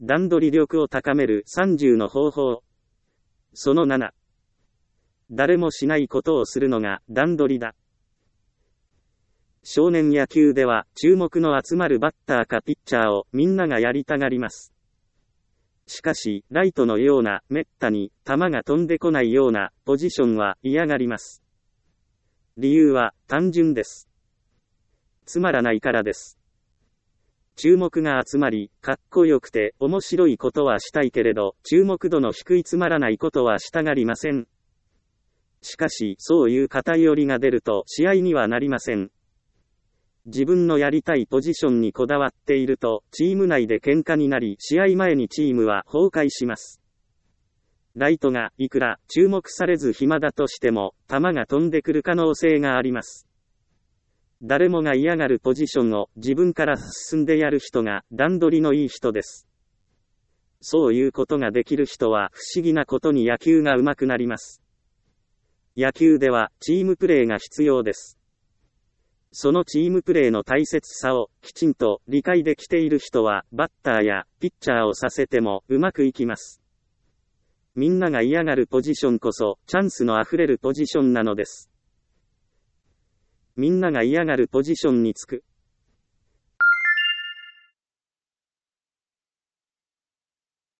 段取り力を高める30の方法。その7。誰もしないことをするのが段取りだ。少年野球では注目の集まるバッターかピッチャーをみんながやりたがります。しかし、ライトのようなめったに球が飛んでこないようなポジションは嫌がります。理由は単純です。つまらないからです。注目が集まり、かっこよくて面白いことはしたいけれど、注目度の低いつまらないことはしたがりません。しかし、そういう偏りが出ると試合にはなりません。自分のやりたいポジションにこだわっていると、チーム内で喧嘩になり、試合前にチームは崩壊します。ライトがいくら注目されず暇だとしても、球が飛んでくる可能性があります。誰もが嫌がるポジションを自分から進んでやる人が段取りのいい人です。そういうことができる人は不思議なことに野球が上手くなります。野球ではチームプレーが必要です。そのチームプレーの大切さをきちんと理解できている人はバッターやピッチャーをさせてもうまくいきます。みんなが嫌がるポジションこそチャンスのあふれるポジションなのです。みんなが嫌がるポジションにつく。